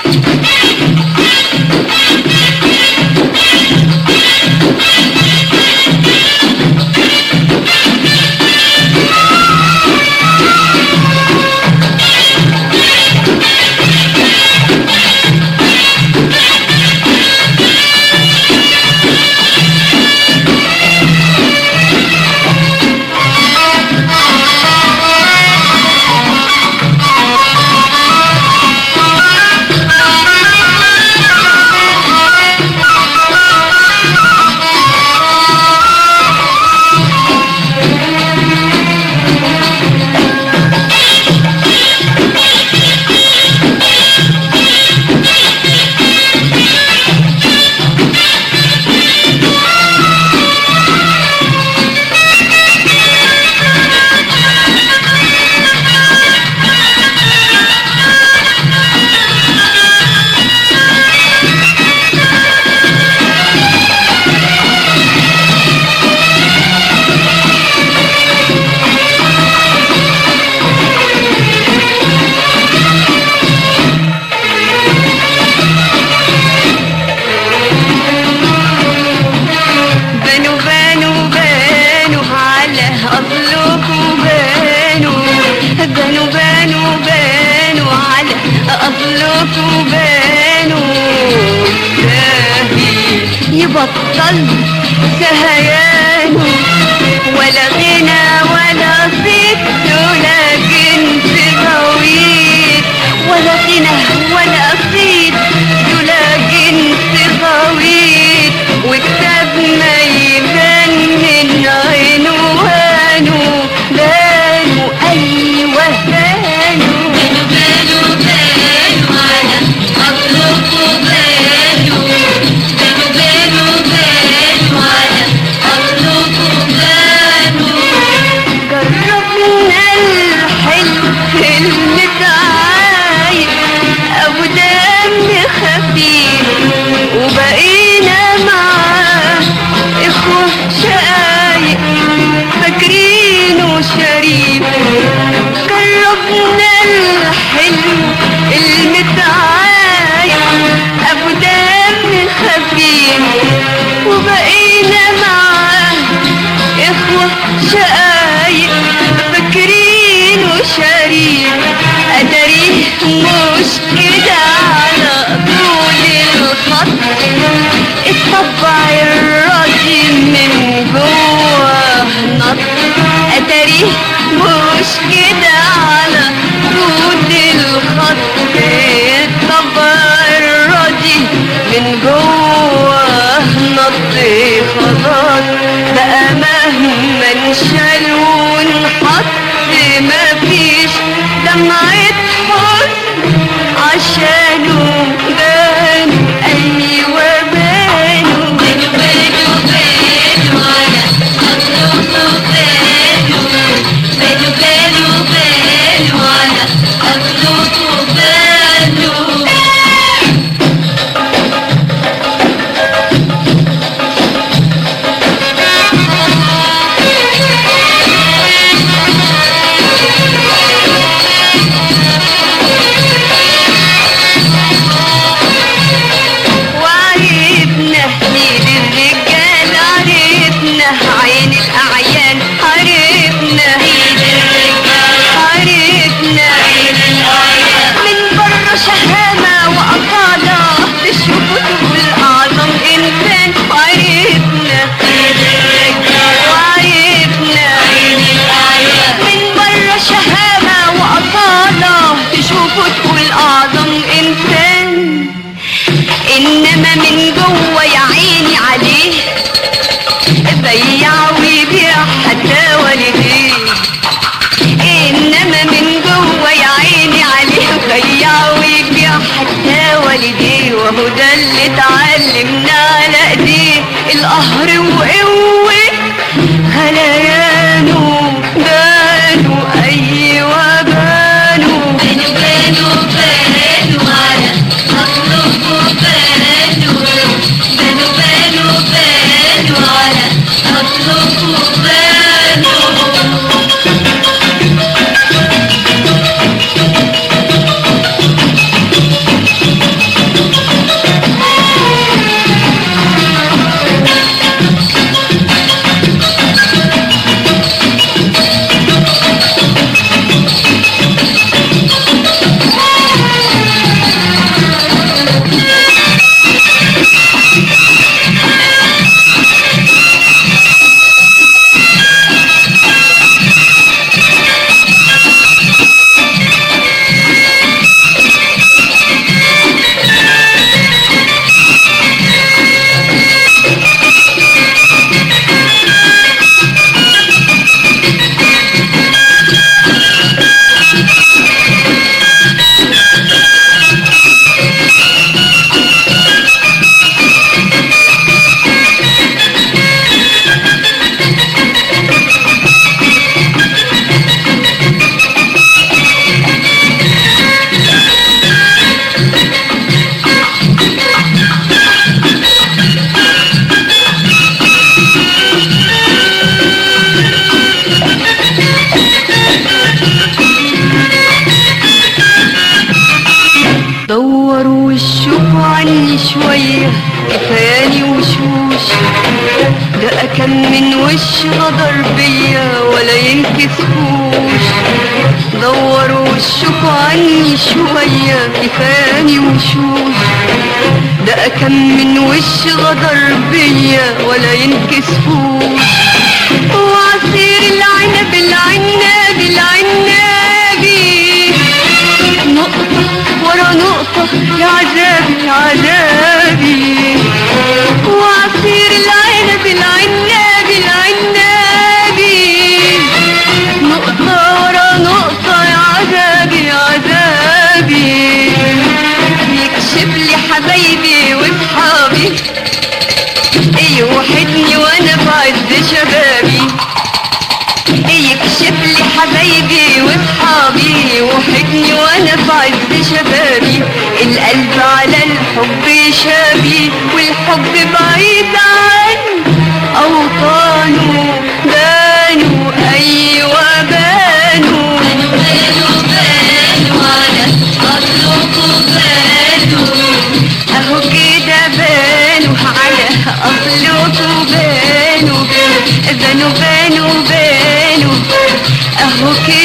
يبطل سهيانه ولا غنى ولا صيت ولا جنس غويط، ولا غنى ولا صيت ولا جنس غويط، وكتاب ما يبان من عنوانه بانه أيوه بانه بانه على أطلقه بانه على أطلقه بانه. جربنا الحلو المتعايق أبو دم خفيف وبقينا معاه إخوة شقايق فاكرينه شريف. جربنا الحلو المتعايق أبو دم خفيف وبقينا معاه إخوة شقايق فاكرينه شريف. أدريه مش كده على طول الخط، الطبع الراضي من جوه نط. أدريه مش كده على طول الخط، الطبع الراضي من جوه نط. خلاص بقى مهما انشال ونحط مفيش دمعة حزن عشانه بانوا أيوة بانوا بانوا على أطلقه بانوا على أطلقه بانوا. وعرفنا مين الرجال، عرفنا عين الأعيان، عرفنا من بره شهامة وأصالة تشوفوا تقول أعظم إنسان. وعرفنا من بره شهامة وأصالة تشوفوا تقول أعظم إنسان، إنما من جوه يا عيني عليه بيع ويبيع حتى والديه. إنما من جوه يا عيني عليه بيع ويبيع حتى والديه. وهو ده اللي اتعلمنا على ايديه، القهر وقوة غليانه بانوا أيوة بانوا على أطلقه بانوا على أطلقه بانوا. دوروا وشكوا عني شوية كفاني وشوش، ده كم من وش غدر بيا ولا ينكسفوش. دوروا وشكوا عني شوية كفاني وشوش، ده كم من وش غدر بيا ولا ينكسفوش. وعصير العنب العناب العنابي نقطة ورا نقطة يا عذابي يا عذابي. وعصير العنب العناب العنابي نقطة ورا نقطة يا عذابي يا عذابي. يكشف لي حبايبي وصحابي يوحدني وانا بعز شبابي. يكشف لي حبايبي واصحابي يوحدني وانا بعز شبابي. القلب على الحب شابي والحب بعيد عني اوطانه. بانوا ايوه بانوا بانوا بانوا على أصلكم بانوا. اهو كده بانوا على اصلكم بانوا. بانوا بانوا بانوا اهو كده